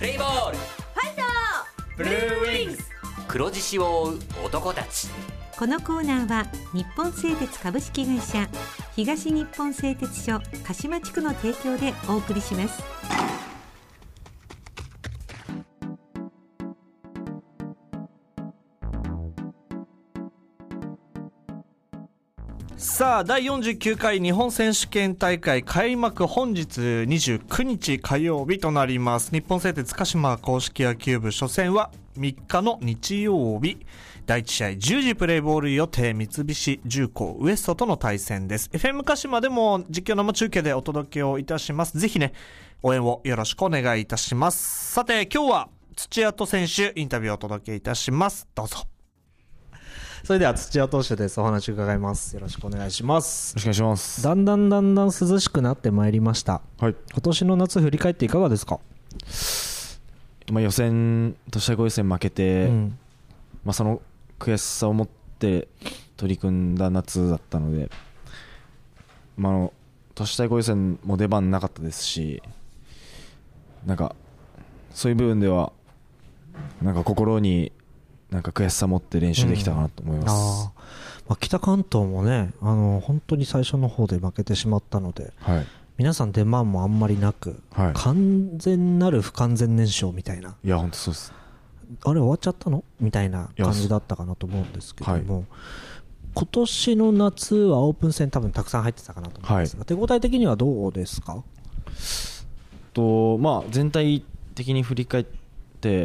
プレイボール、 ファイト、 ブルーウィングス、黒獅子を追う男たち。 このコーナーは日本製鉄株式会社、東日本製鉄所鹿島地区の提供でお送りします。 さあ、第49回日本選手権大会開幕、本日29日火曜日となります。日本製鉄鹿島硬式野球部初戦は3日の日曜日、第1試合10時プレイボール予定、三菱重工ウエストとの対戦です。 FM 鹿島でも実況生中継でお届けをいたします。ぜひね、応援をよろしくお願いいたします。さて、今日は土屋戸選手インタビューをお届けいたします。どうぞ。それでは土屋投手です。お話伺います。よろしくお願いします。 よろしくお願いします。 だんだん涼しくなってまいりました。 はい。 今年の夏振り返っていかがですか？ 予選、都市対抗予選負けて、その悔しさを持って取り組んだ夏だったので、都市対抗予選も出番なかったですし、そういう部分では心に悔しさ持って練習できたかなと思います。 北関東もね、本当に最初の方で負けてしまったので、 はい、 皆さん出番もあんまりなく、 はい、 完全なる不完全燃焼みたいな、 いや本当そうです。 あれ終わっちゃったのみたいな感じだったかなと思うんですけども、今年の夏はオープン戦多分たくさん入ってたかなと思うんですが、手応え的にはどうですか？ 全体的に振り返って、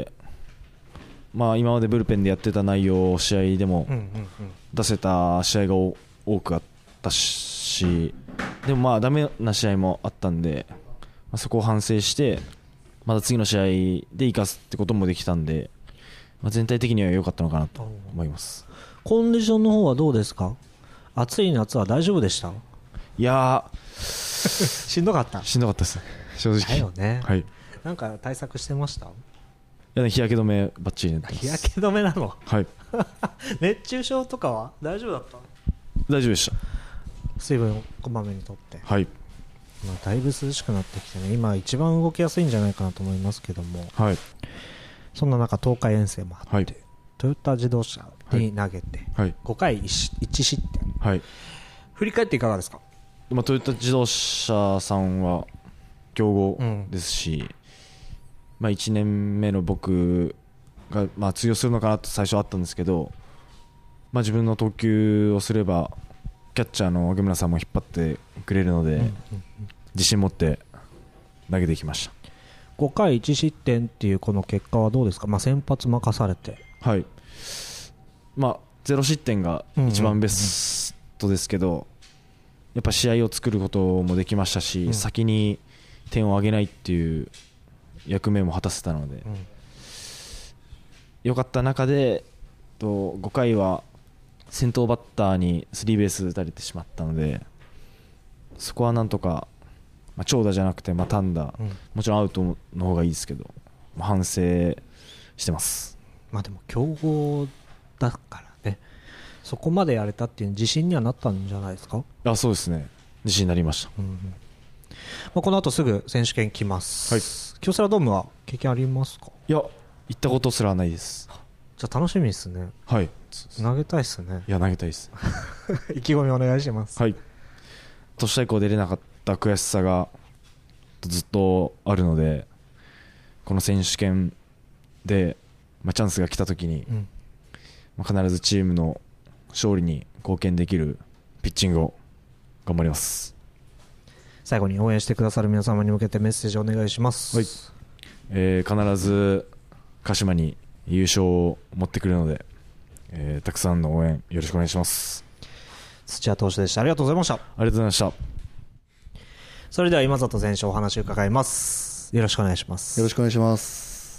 今までブルペンでやってた内容を試合でも出せた試合が多くあったし、でもダメな試合もあったんで、そこを反省してまた次の試合で生かすってこともできたんで、全体的には良かったのかなと思います。 コンディションの方はどうですか？暑い夏は大丈夫でした？ いやしんどかった？ しんどかったですね、正直。 だよね。 はい。 なんか対策してました？ 日焼け止めバッチリ塗ってます。 日焼け止めなの？ はい。 熱中症とかは大丈夫だった？ 大丈夫でした。 水分をこまめにとって。 はい。 だいぶ涼しくなってきてね、今一番動きやすいんじゃないかなと思いますけども、 はい、 そんな中東海遠征もあって、はい、トヨタ自動車に投げて、 はい、 5回 1失点、 はい、 振り返っていかがですか？ トヨタ自動車さんは強豪ですし、1年目の僕が通用するのかなと最初あったんですけど、自分の投球をすればキャッチャーの荻村さんも引っ張ってくれるので、自信持って投げてきました。 5回1失点っていうこの結果はどうですか？先発任されて、 はい、0失点が一番ベストですけど、やっぱ試合を作ることもできましたし、先に点を上げないっていう役目も果たせたので、良かった中で5回は先頭バッターにスリーベース打たれてしまったので、そこはなんとか、長打じゃなくて単打、もちろんアウトの方がいいですけど、反省してます。 でも強豪だからね、そこまでやれたっていう自信にはなったんじゃないですか？ そうですね、自信になりました。 この後すぐ選手権来ます。はい、京セラドームは経験ありますか？ いや、行ったことすらないです。 じゃあ楽しみですね。 はい、 投げたいですね。 いや、投げたいです。 意気込みお願いします。 はい。都市対抗出れなかった悔しさがずっとあるので、この選手権で、チャンスが来た時に、必ずチームの勝利に貢献できるピッチングを頑張ります。 最後に応援してくださる皆様に向けてメッセージをお願いします。 はい。必ず鹿島に優勝を持ってくるので、たくさんの応援よろしくお願いします。 土屋投手でした。ありがとうございました。ありがとうございました。 それでは今里選手お話を伺います。よろしくお願いします。 よろしくお願いします。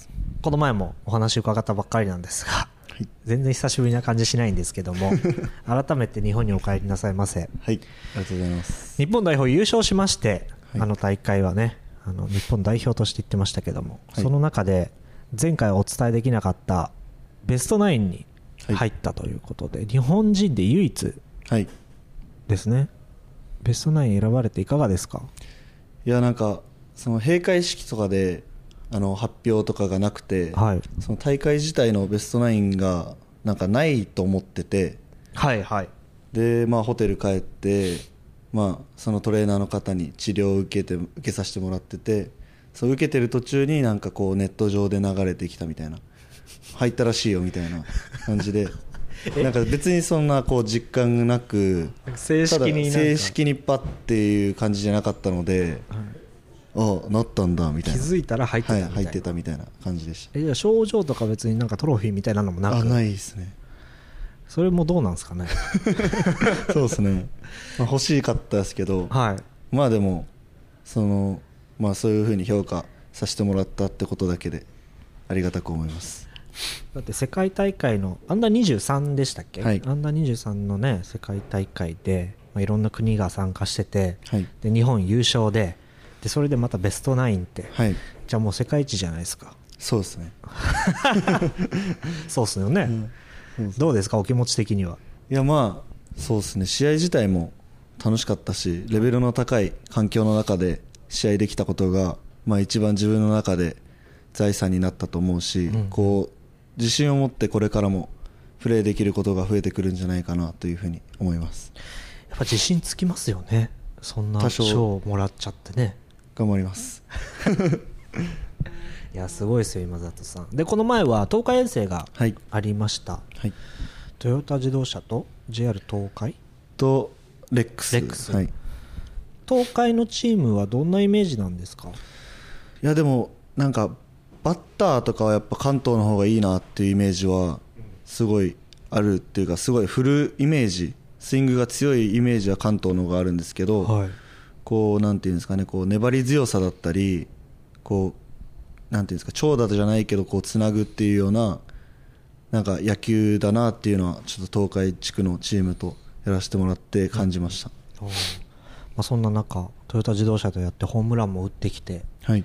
この前もお話を伺ったばっかりなんですが、全然久しぶりな感じしないんですけども改めて日本にお帰りなさいませ。 はい、ありがとうございます。 日本代表優勝しまして、あの大会はね、日本代表として言ってましたけども、その中で前回お伝えできなかったベストナインに入ったということで、日本人で唯一ですね、ベストナイン選ばれていかがですか？ いや、なんかその閉会式とかで発表とかがなくて、 はい、 その大会自体のベストナインがなんかないと思ってて、 はいはい、 で、ホテル帰って、そのトレーナーの方に治療を受けさせてもらってて、そう受けてる途中になんかこうネット上で流れてきたみたいな、入ったらしいよみたいな感じでなんか別にそんなこう実感なく、 正式にパッっていう感じじゃなかったので、なったんだみたいな、 気づいたら入ってたみたいな、 入ってたみたいな感じでした。 じゃあ症状とか別になんかトロフィーみたいなのもなく？ ないですね。 それもどうなんですかねそうですね、欲しかったですけど、 はい、 でもそういうふうに評価させてもらったってことだけでありがたく思います。 だって世界大会のアンダー23でしたっけ、 はい、 アンダー23のね世界大会で、いろんな国が参加してて、 はい、 で日本優勝でそれでまたベストナインって、 はい、 じゃあもう世界一じゃないですか。 そうですねそうですよね、どうですかお気持ち的には？ いやそうですね、試合自体も楽しかったし、レベルの高い環境の中で試合できたことが、一番自分の中で財産になったと思うし、こう自信を持ってこれからもプレーできることが増えてくるんじゃないかなというふうに思います。 やっぱ自信つきますよね、そんな賞をもらっちゃってね。 頑張りますいやすごいですよ今里さんで。この前は東海遠征がありました、 はい、 トヨタ自動車と JR 東海とレックス、はい、 東海のチームはどんなイメージなんですか？ いやでもなんかバッターとかはやっぱ関東の方がいいなっていうイメージはすごいあるっていうか、すごい振るイメージ、スイングが強いイメージは関東の方があるんですけど、 はい、 こうなんていうんですかね、こう粘り強さだったり、こうなんていうんですか、長打じゃないけどこうつなぐっていうようななんか野球だなっていうのはちょっと東海地区のチームとやらせてもらって感じました。 そんな中トヨタ自動車とやってホームランも打ってきて、 はい、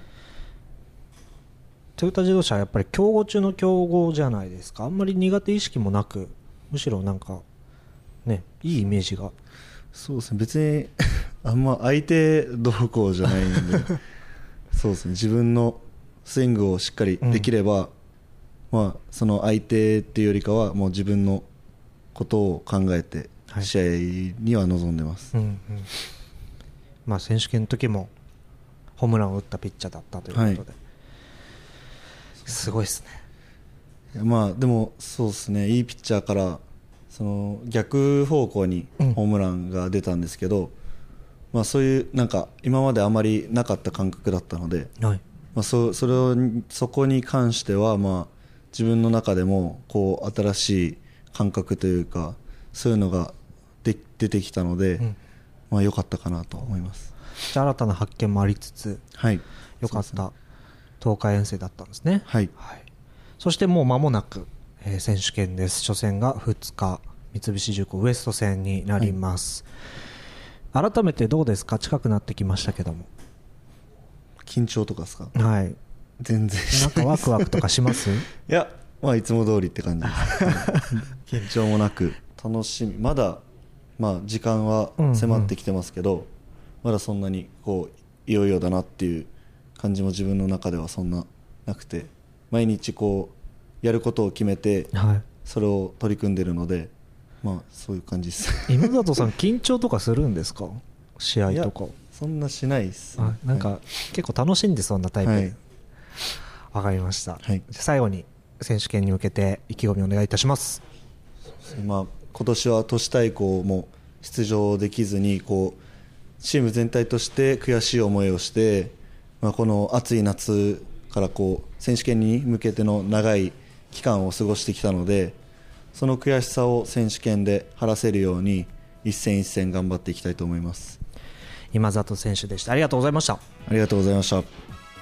トヨタ自動車はやっぱり強豪中の強豪じゃないですか。あんまり苦手意識もなく、むしろなんかねいいイメージが。 そうですね、別にあんま相手どうこうじゃないんでそうですね、自分のスイングをしっかりできれば、その相手っていうよりかはもう自分のことを考えて試合には臨んでます、 選手権の時もホームランを打ったピッチャーだったということで、すごいですね。 でもそうですね、いいピッチャーからその逆方向にホームランが出たんですけど、そういうなんか今まであまりなかった感覚だったので、そこに関しては自分の中でもこう新しい感覚というかそういうのが出てきたので、良かったかなと思います。 じゃあ新たな発見もありつつ、良かった東海遠征だったんですね。そしてもう間もなく、選手権です。初戦が2日三菱重工ウエスト戦になります、改めてどうですか？近くなってきましたけども。 緊張とかですか？全然なんかワクワクとかします？ いや、いつも通りって感じです緊張もなく楽しみ、まだ時間は迫ってきてますけど、まだそんなにこういよいよだなっていう感じも自分の中ではそんななくて、毎日こうやることを決めて、それを取り組んでるので、そういう感じです今里さん緊張とかするんですか？試合とか。 そんなしないです、 なんか結構楽しんでそんなタイプで、わかりました、最後に選手権に向けて意気込みお願いいたします。 今年は都市対抗も出場できずにこうチーム全体として悔しい思いをして、この暑い夏からこう選手権に向けての長い期間を過ごしてきたので、その悔しさを選手権で晴らせるように一戦一戦頑張っていきたいと思います。 今里選手でした。ありがとうございました。 ありがとうございました。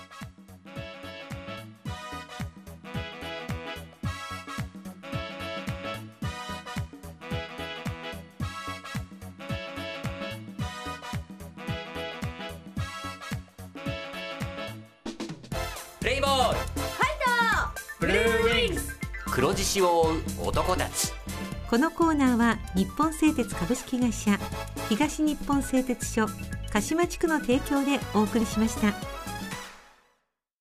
プレイボールファイトブルーウィングス、黒獅子を追う男たち。 このコーナーは日本製鉄株式会社東日本製鉄所鹿島地区の提供でお送りしました。